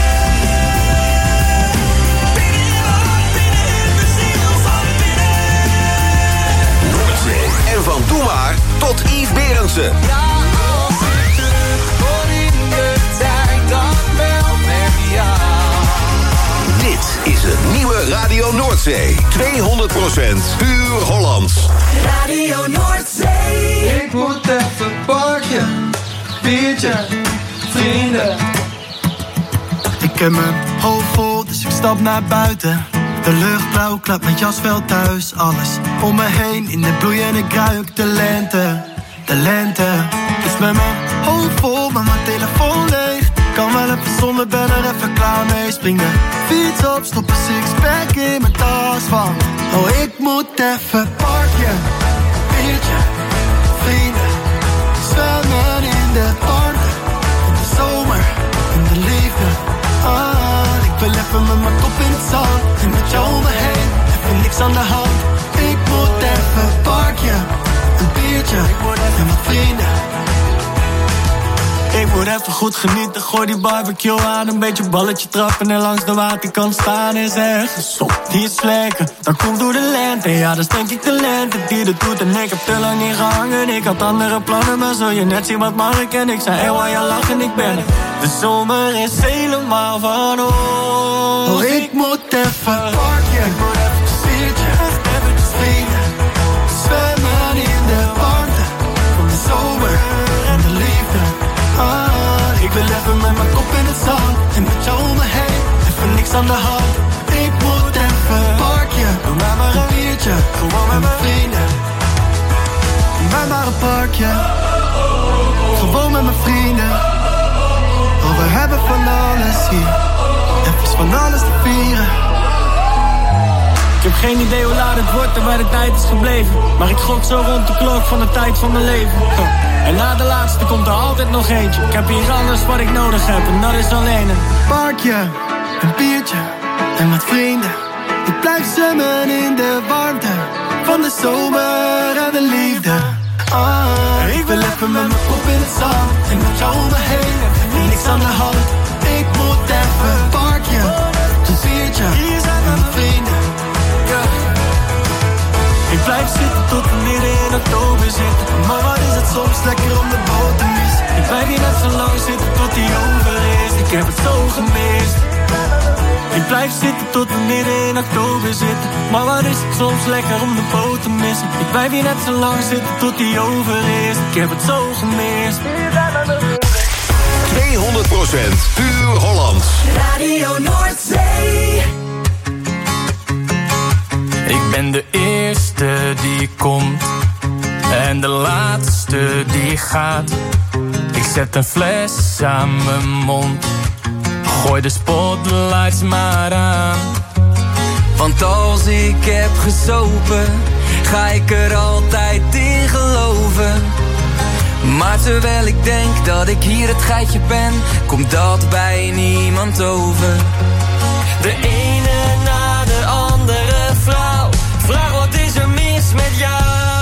Noordzee. En van Doe Maar tot Yves Berendsen. Ja, als ik terughoor in de tijd, dan wel met jou. Dit is het nieuwe Radio Noordzee. 200% puur Hollands. Radio Noordzee. Ik moet even parken, biertje, vrienden. Ik heb mijn hoofd vol, dus ik stap naar buiten. De lucht blauw, klap met jasvel thuis. Alles om me heen in de bloei en ik ruik de lente. De lente. Dus met mijn hoofd vol, maar mijn telefoon leeg. kan wel even zonder, ben er even klaar mee. Spring de fiets op, stop een sixpack in mijn tas van. Oh, ik moet even parken. Biertje, vrienden, zwemmen in de warmte. In de zomer, in de liefde. Ik wil even met mijn kop in het zand. En met jou om me heen, even niks aan de hand. Ik moet even parkje, een biertje en mijn vrienden. Ik moet even goed genieten, gooi die barbecue aan. Een beetje balletje trappen en langs de waterkant staan. Is ergens zon, die is lekker, dat komt door de lente. Ja, dat is denk ik de lente die dat doet. En ik heb te lang niet gehangen, ik had andere plannen. Maar zul je net zien wat mag ik en ik zei, hey, waar je lachen, ik ben er. De zomer is helemaal van ons. Oh, ik moet even parkje, ik moet even een biertje, even de vrienden. Zwemmen in de warmte van de zomer en de liefde. Ik wil even met mijn kop in het zand. En met jou om me heen, even niks aan de hand. Ik moet even parkje, doe mij maar een biertje, gewoon met mijn vrienden. Doe mij maar een parkje, gewoon met mijn vrienden. Oh, we hebben van alles hier, even van alles te vieren. Ik heb geen idee hoe laat het wordt en waar de tijd is gebleven. Maar ik gok zo rond de klok van de tijd van mijn leven. En na de laatste komt er altijd nog eentje. Ik heb hier alles wat ik nodig heb en dat is alleen een parkje, een biertje en met vrienden. Ik blijf zwemmen in de warmte van de zomer en de liefde. Ik wil even met mijn kop in het zand. En met jou om me heen, even niks aan de hand. Ik moet even parkje, een biertje en met vrienden. Ik blijf zitten tot we midden in oktober zitten. Maar wat is het soms lekker om de boot te missen. Ik blijf hier net zo lang zitten tot die over is. Ik heb het zo gemist. Ik blijf zitten tot we midden in oktober zitten. Maar wat is het soms lekker om de boot te missen. Ik blijf hier net zo lang zitten tot die over is. Ik heb het zo gemist. 200% puur Hollands. Radio Noordzee. Ik ben de eerste die komt en de laatste die gaat. Ik zet een fles aan mijn mond, gooi de spotlights maar aan. Want als ik heb gezopen, ga ik er altijd in geloven. Maar terwijl ik denk dat ik hier het geitje ben, komt dat bij niemand over. De ene na de andere vrouw, vraag wat is er mis met jou?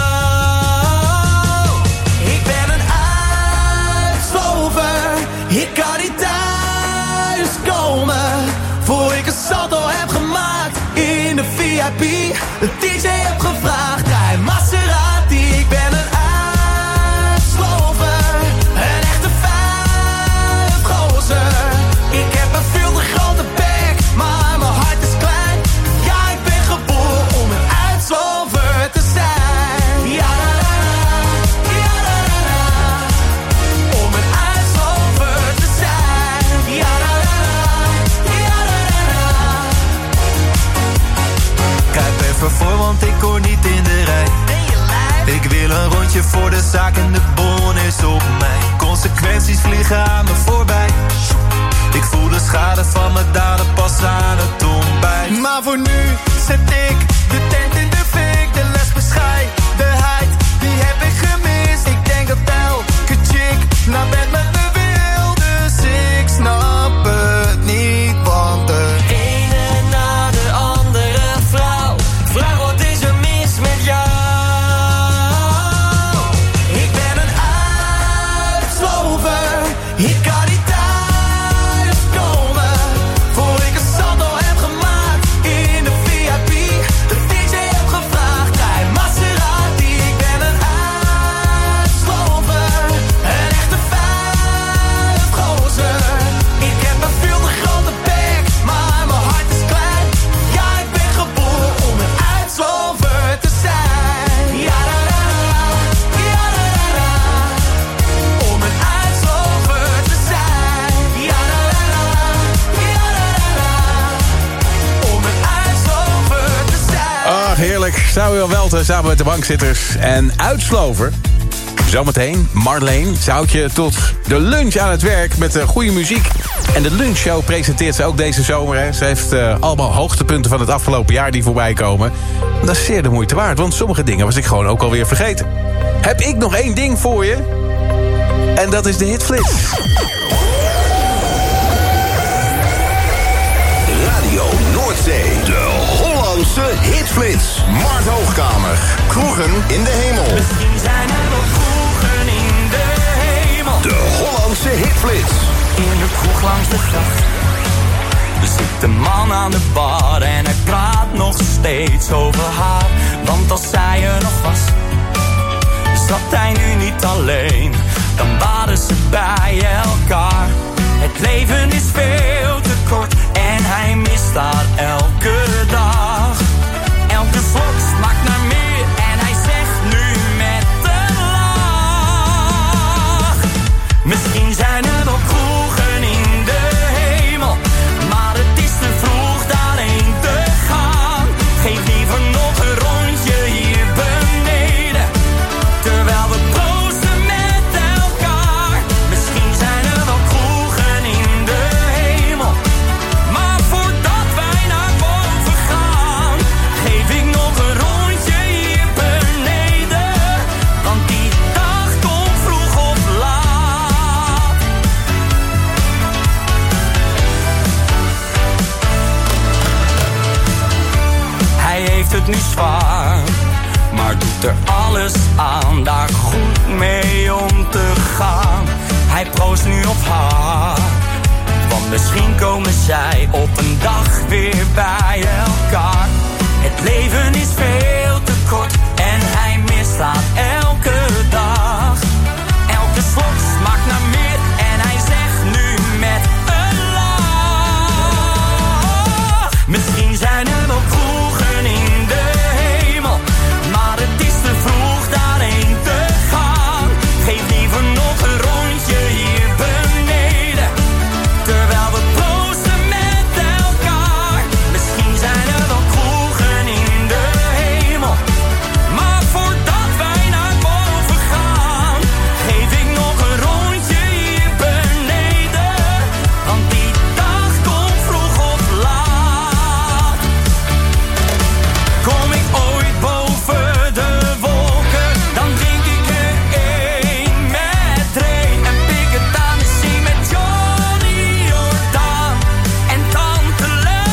Ik ben een uitslover, ik kan niet thuis komen voor ik een salto heb gemaakt in de VIP. De DJ heb gevraagd, hij Maserati. Ik ben een uitslover, een echte vuifgozer. Ik heb een veel te grote bek, maar mijn hart is klein. Ja, ik ben geboren om een uitslover te zijn. Ja, ja, om een uitslover te zijn. Ja, ja, kijk even voor, want ik hoor niet in de rij. Ik wil een rondje voor de zaak en de bon is op mij. Consequenties vliegen aan me voorbij. Ik voel de schade van mijn daden pas aan het ontbijt. Maar voor nu zet ik de tent in de fik. De lesbescheidenheid, die heb ik gemist. Ik denk dat elke chick naar bed met me wil. Dus ik snap het niet, want de ene na de andere vrouw, vraag wat is er mis met jou? Ik ben een uitslover, ik kan niet thuis komen voor ik een salto heb gemaakt in de VIP. De DJ heb gevraagd, hij Maserati. Ik ben een uitslover, een echte vuifgozer. Ik heb een veel te grote bek, maar mijn hart is klein. Ja, ik ben geboren om een uitslover te zijn. Ja, ja, om een uitslover te zijn. Ja, om een uitslover te zijn. Ach, heerlijk. Samuel Welten samen met de bankzitters en Uitslover. Zometeen Marleen, Zoutje tot de lunch aan het werk met goede muziek. En de lunchshow presenteert ze ook deze zomer. Hè. Ze heeft allemaal hoogtepunten van het afgelopen jaar die voorbij komen. Dat is zeer de moeite waard, want sommige dingen was ik gewoon ook alweer vergeten. Heb ik nog één ding voor je? En dat is de hitflits. Radio Noordzee, de Hollandse hitflits. Mart Hoogkamer, kroegen in de hemel. Misschien zijn er wel kroegen in de hemel. De Hollandse hitflits. In de kroeg langs de gracht. Er zit een man aan de bar en hij praat nog steeds over haar. Want als zij er nog was, zat hij nu niet alleen. Dan waren ze bij elkaar. Het leven is veel te kort en hij mist haar elke dag. Elke slok smaakt naar meer en hij zegt nu met een lach. Misschien zijn er wel kroegen in de hemel, maar het is te vroeg daarheen te gaan. Geef liever nog een rondje hier beneden, terwijl we proosten met elkaar. Misschien zijn er wel kroegen in de hemel, maar voordat wij naar boven gaan, geef ik nog een rondje hier beneden, want die dag komt vroeg of laat. Hij heeft het nu zwaar, maar doet er alles aan daar goed mee om te gaan. Hij proost nu op haar, want misschien komen zij op een dag weer bij elkaar. Het leven is veel te kort en hij mist haar elke dag. Elke slok smaakt naar meer en hij zegt nu met een lach. Misschien zijn er wel kroegen in de hemel, maar het is te vroeg daarheen te gaan. Geef liever nog een rondje hier beneden, terwijl we proosten met elkaar. Misschien zijn er wel kroegen in de hemel, maar voordat wij naar boven gaan, geef ik nog een rondje hier beneden, want die dag komt vroeg of laat. Kom ik ooit boven de wolken, dan drink ik er één met Ray en pik het aan de zee met Johnny Jordaan en Tante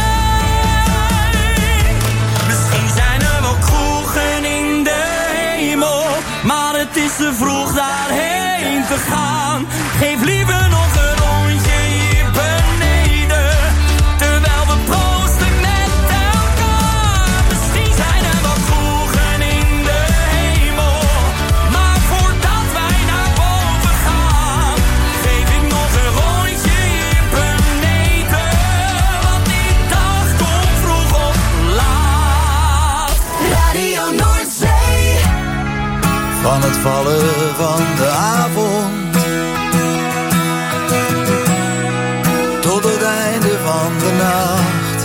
Leen. Misschien zijn er wel kroegen in de hemel, maar het is te vroeg daarheen te gaan. Geef liever nog een rondje hier beneden, terwijl we proosten met elkaar. Misschien zijn er wel kroegen in de hemel, maar voordat wij naar boven gaan, geef ik nog een rondje hier beneden, want die dag komt vroeg of laat. Radio Noordzee. Van het vallen van de avond tot het einde van de nacht,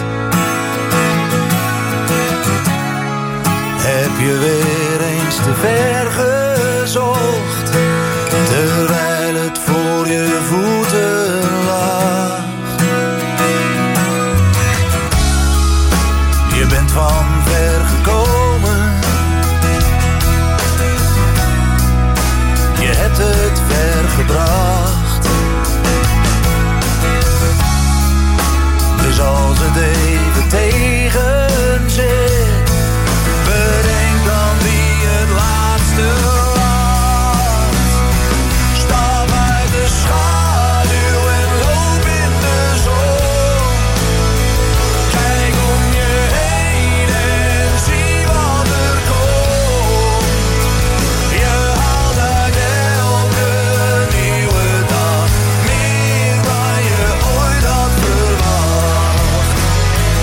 heb je weer eens te ver gezocht, terwijl het voor je voeten lag. Je bent van ver gekomen, je hebt het ver gebracht. Dus als het even tegen zit, bedenk dan wie het laatste lacht. Stap uit de schaduw en loop in de zon. Kijk om je heen en zie wat er komt. Je haalt uit elke nieuwe dag meer dan je ooit had verwacht.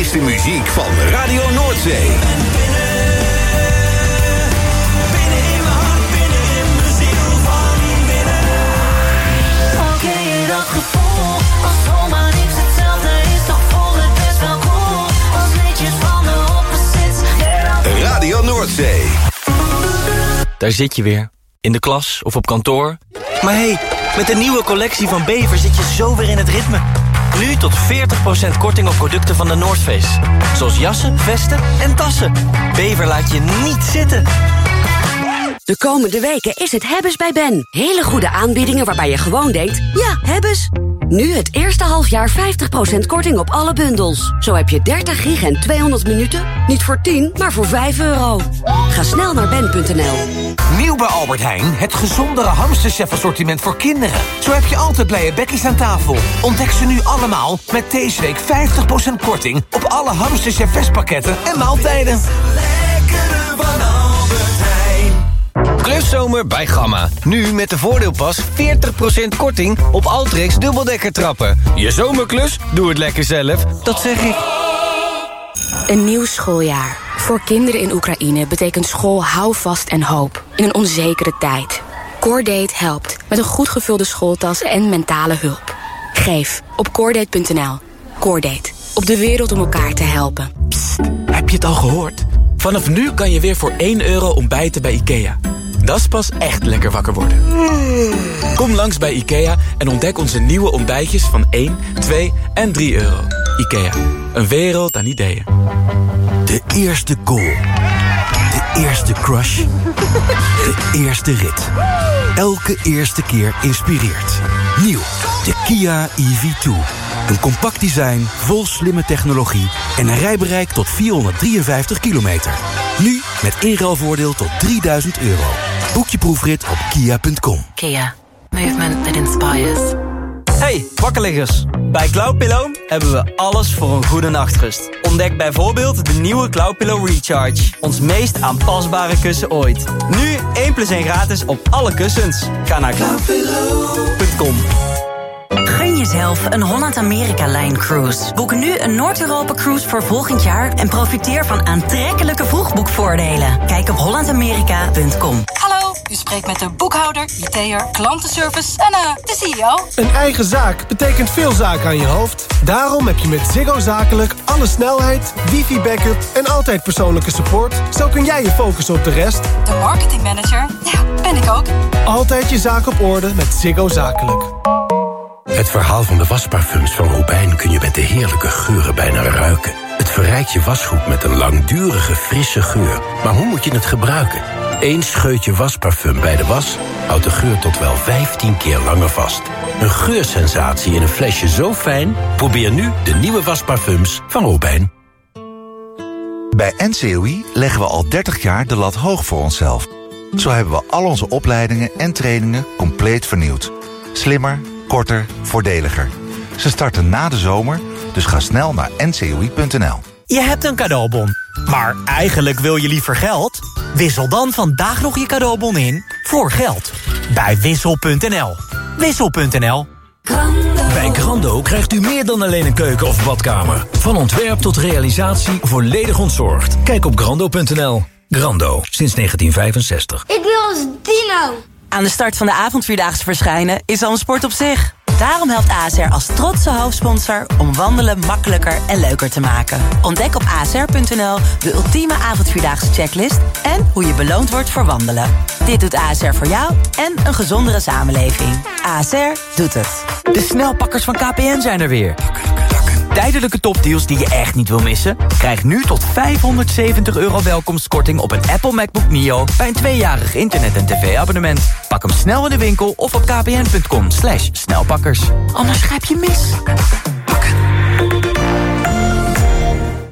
is de muziek van Radio Noordzee. Dat gevoel, als zomaar niks hetzelfde is, toch voelt het best wel cool. Als liedjes van de opposites. Radio Noordzee. Daar zit je weer, in de klas of op kantoor. Maar hé, met de nieuwe collectie van Bever zit je zo weer in het ritme. Nu tot 40% korting op producten van de North Face. Zoals jassen, vesten en tassen. Bever laat je niet zitten. De komende weken is het Hebbes bij Ben. Hele goede aanbiedingen waarbij je gewoon denkt, ja, Hebbes. Nu het eerste halfjaar 50% korting op alle bundels. Zo heb je 30 gig en 200 minuten. Niet voor 10, maar voor €5. Ga snel naar ben.nl. Nieuw bij Albert Heijn, het gezondere hamsterchef-assortiment voor kinderen. Zo heb je altijd blije bekkies aan tafel. Ontdek ze nu allemaal met deze week 50% korting op alle hamsterchef vestpakketten en maaltijden. Kluszomer bij Gamma. Nu met de voordeelpas 40% korting op Alteryx dubbeldekkertrappen. Je zomerklus? Doe het lekker zelf. Dat zeg ik. Een nieuw schooljaar. Voor kinderen in Oekraïne betekent school houvast en hoop. In een onzekere tijd. Coordate helpt met een goed gevulde schooltas en mentale hulp. Geef op coordate.nl. Coordate. Op de wereld om elkaar te helpen. Psst, heb je het al gehoord? Vanaf nu kan je weer voor €1 ontbijten bij IKEA. Dat is pas echt lekker wakker worden. Kom langs bij IKEA en ontdek onze nieuwe ontbijtjes van 1, 2 en €3. IKEA, een wereld aan ideeën. De eerste goal. De eerste crush. De eerste rit. Elke eerste keer inspireert. Nieuw, de Kia EV2. Een compact design, vol slimme technologie en een rijbereik tot 453 kilometer. Nu met inruilvoordeel tot €3000. Boek je proefrit op kia.com. Kia. Movement that inspires. Hey, wakkerliggers. Bij Cloudpillow hebben we alles voor een goede nachtrust. Ontdek bijvoorbeeld de nieuwe Cloudpillow Recharge. Ons meest aanpasbare kussen ooit. Nu 1+1 gratis op alle kussens. Ga naar cloudpillow.com. Gun jezelf een Holland-Amerika-lijn cruise. Boek nu een Noord-Europa-cruise voor volgend jaar en profiteer van aantrekkelijke vroegboekvoordelen. Kijk op hollandamerika.com. Hallo, u spreekt met de boekhouder, IT'er, klantenservice en de CEO. Een eigen zaak betekent veel zaken aan je hoofd. Daarom heb je met Ziggo Zakelijk alle snelheid, wifi-backup en altijd persoonlijke support. Zo kun jij je focussen op de rest. De marketingmanager, ja, ben ik ook. Altijd je zaak op orde met Ziggo Zakelijk. Het verhaal van de wasparfums van Robijn kun je met de heerlijke geuren bijna ruiken. Het verrijkt je wasgoed met een langdurige, frisse geur. Maar hoe moet je het gebruiken? 1 scheutje wasparfum bij de was houdt de geur tot wel 15 keer langer vast. Een geursensatie in een flesje zo fijn? Probeer nu de nieuwe wasparfums van Robijn. Bij NCOI leggen we al 30 jaar de lat hoog voor onszelf. Zo hebben we al onze opleidingen en trainingen compleet vernieuwd. Slimmer, korter, voordeliger. Ze starten na de zomer, dus ga snel naar ncoi.nl. Je hebt een cadeaubon, maar eigenlijk wil je liever geld? Wissel dan vandaag nog je cadeaubon in voor geld. Bij Wissel.nl. Wissel.nl. Bij Grando krijgt u meer dan alleen een keuken of badkamer. Van ontwerp tot realisatie volledig ontzorgd. Kijk op grando.nl. Grando, sinds 1965. Ik wil als dino. Aan de start van de avondvierdaagse verschijnen is al een sport op zich. Daarom helpt ASR als trotse hoofdsponsor om wandelen makkelijker en leuker te maken. Ontdek op asr.nl de ultieme avondvierdaagse checklist en hoe je beloond wordt voor wandelen. Dit doet ASR voor jou en een gezondere samenleving. ASR doet het. De snelpakkers van KPN zijn er weer. Tijdelijke topdeals die je echt niet wil missen? Krijg nu tot €570 welkomstkorting op een Apple MacBook Neo bij een 2-jarig internet- en tv-abonnement. Pak hem snel in de winkel of op kpn.com/snelpakkers. Anders grijp je mis.